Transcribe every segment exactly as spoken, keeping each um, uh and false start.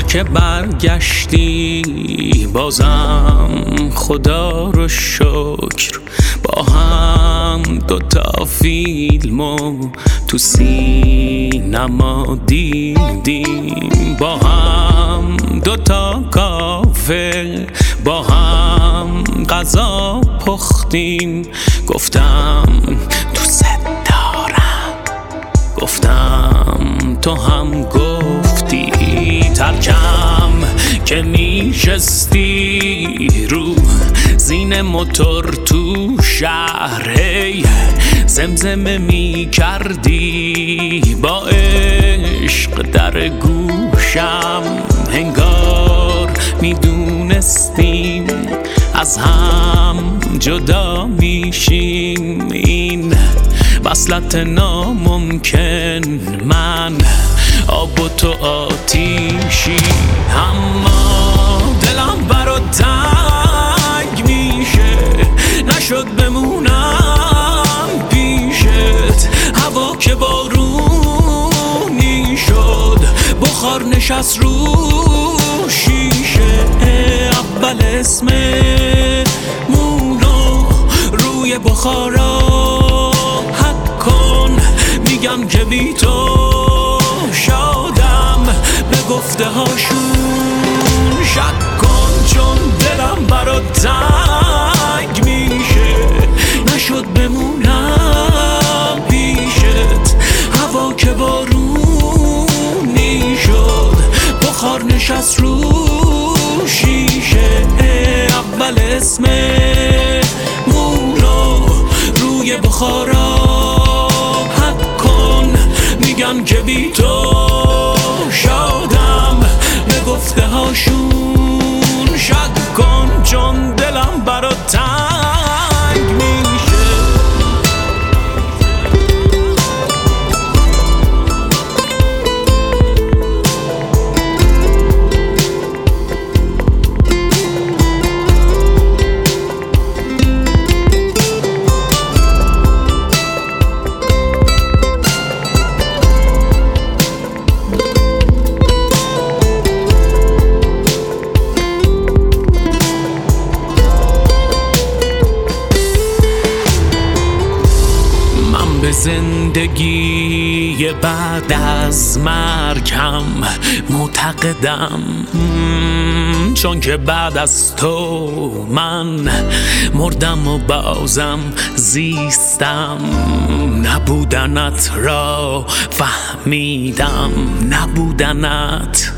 که برگشتی بازم خدا رو شکر، با هم دوتا فیلمو تو سینما دیدیم، با هم دوتا کافه با هم غذا پختیم. گفتم دوست دارم، گفتم تو هم گفتی. ترکم که میشستی رو زین موتور تو شهر، هی زمزمه میکردی با عشق در گوشم. انگار میدونستیم از هم جدا میشیم، این وصلت ناممکن، من آب و تو آتیشی. اما دلم برات تنگ میشه، نشد بمونم پیشت. هوا که بارونی شد، بخار نشست رو شیشه. اول اسممونو روی بخارا حک کن، میگم که بی تو شادم، به گفته هاشون شک کن. چون دلم برات تنگ میشه، نشد بمونم پیشت. هوا که بارونی شد، بخار نشست رو شیشه. اول اسممونو روی بخارا حک کن، میگم که بی تو شادم، به گفته هاشون شک کن. چون دلم برات تنگ میشه. زندگی بعد از مرگم معتقدم، چون که بعد از تو من مردم و بازم زیستم. نبودنت را فهمیدم، نبودنت،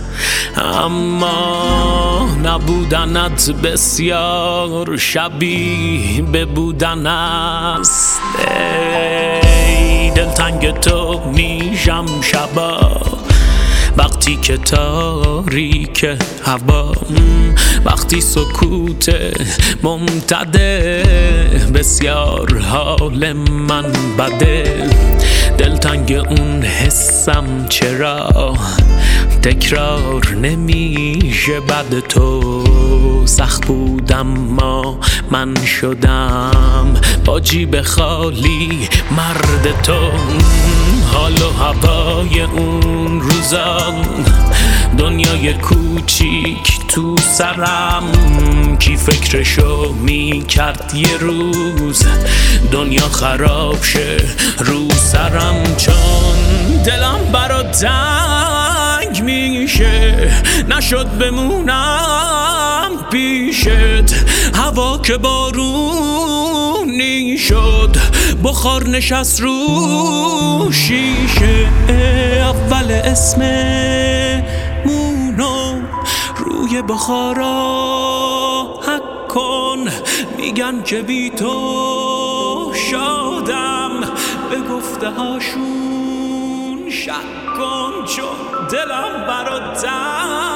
اما نبودنت بسیار شبیه به بودن است. ای دلتنگ تو میشم شبا، وقتی که تاریک هوا، وقتی سکوت ممتده، بسیار حال من بده. دلتنگ اون حسم چرا تکرار نمیشه بعد تو. سخت بودم ما من شدم با جیب خالی مرد تو. حال و هوای اون روزا، دنیای کوچیک تو سرم، کی فکرشو میکرد یه روز دنیا خراب شه رو سرم. چون دلم برات تنگ میشه، نشد بمونم پیشت. هوا که بارونی شد، بخار نشست رو شیشه. اول اسممونو روی بخارا حک کن، میگن که بی تو شادم، به گفته هاشون شک کن. چون دلم برات